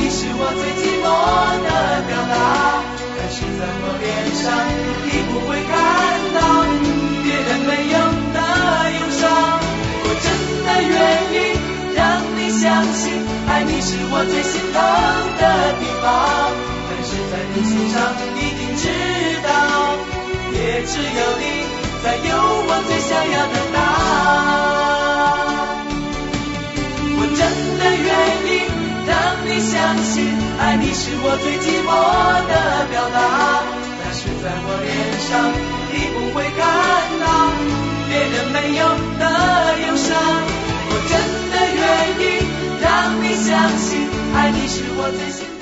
你是我最寂寞的表达，但是在我脸上你不会看到别人没有的忧伤。我真的愿意让你相信，爱你是我最心疼的地方，但是在你心上已经知道，也只有你才有我最想要的答案。我真的愿意让你相信，爱你是我最寂寞的表达，但是在我脸上你不会看到别人没有的忧伤。我真的愿意让你相信，爱你是我最心